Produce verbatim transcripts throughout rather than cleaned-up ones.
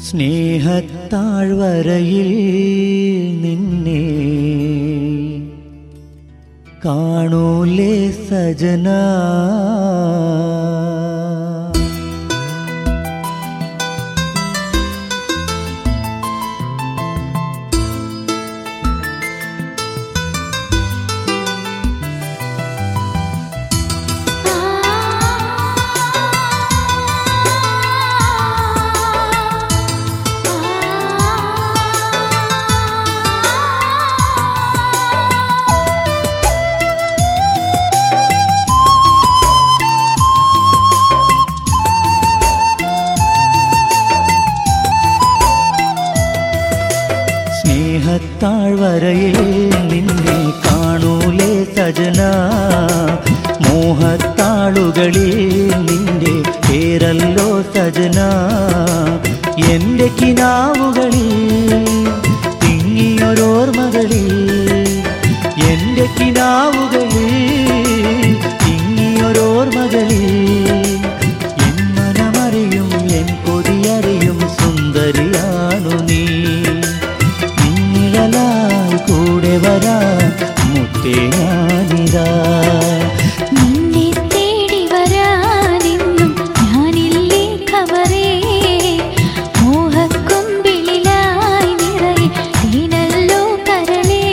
സ്നേഹത്താഴ്വരയിൽ നിന്നെ കാണൂലേ സജനാ. സ്നേഹത്താഴ്വരയിൽ നിന്നെ കാണൂലേ സജനാ. മോഹത്താളുകളിൽ നിന്റെ പേരല്ലോ സജനാ. എൻ്റെ കിനാവുകളിൽ തിങ്ങിയൊരോർമകളിൽ എൻ്റെ കിനാവുകളിൽ തിങ്ങിയൊരോർമകളിൽ എൻ മനമറിയും എൻ കൊതിയറിയും സുന്ദരിയാണു നീ. കൂടെ വരാ മുത്തേ ഞാനിതാ. നിന്നെ തേടി വരാനെന്നും ഞാനില്ലേ ഖബറേ. മോഹക്കൊമ്പിളിലായി നിറയെ തേനല്ലോ കരളേ.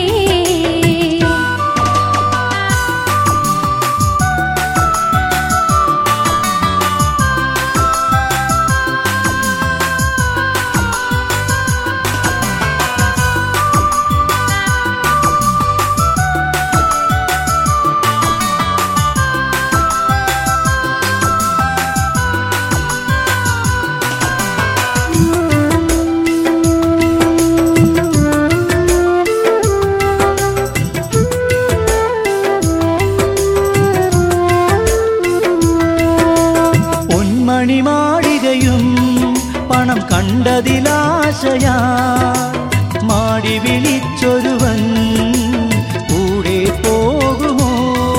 മണിമാളികയും പണം കണ്ടതിലാശയാ. മാടി വിളിച്ചൊരുവൻ കൂടെ പോകുമോ?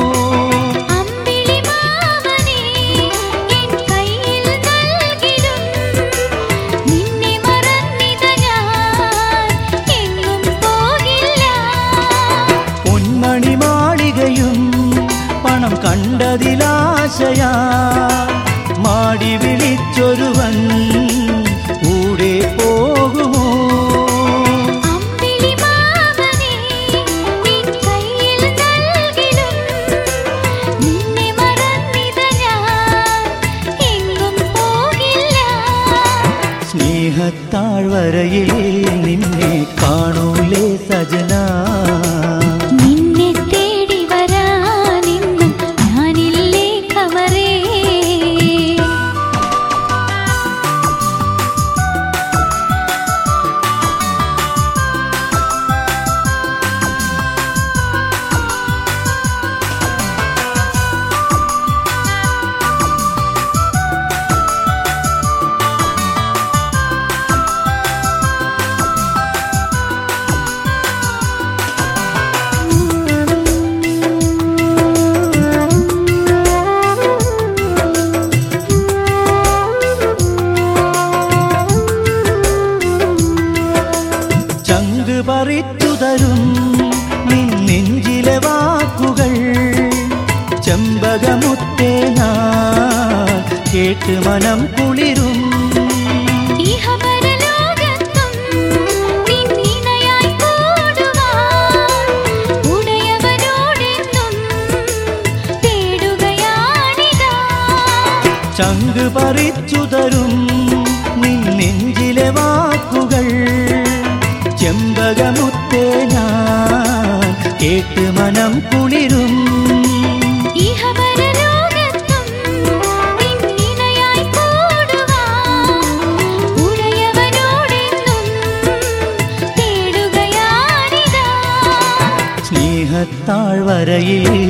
പൊന്മണിമാളികയും പണം കണ്ടതിലാശയാ. മാടി വിളിച്ചൊരുവൻ കൂടെ പോകുമോ? സ്നേഹത്താഴ്വരയിൽ നിന്നെ കാണൂലേ സജനാ. പറിച്ചു തരും നിൻ നെഞ്ചിലെ വാക്കുകൾ ചെമ്പകമുത്തേ ഞാൻ കേട്ട് മനം കുളിരും. ചങ്ക് പറിച്ചു തരും നിൻ നെഞ്ചിലെ വാക്കുകൾ ചെമ്പകമുത്തേ ഞാൻ കേട്ട് മനം കുളിരും. സ്നേഹത്താഴ്വരയിൽ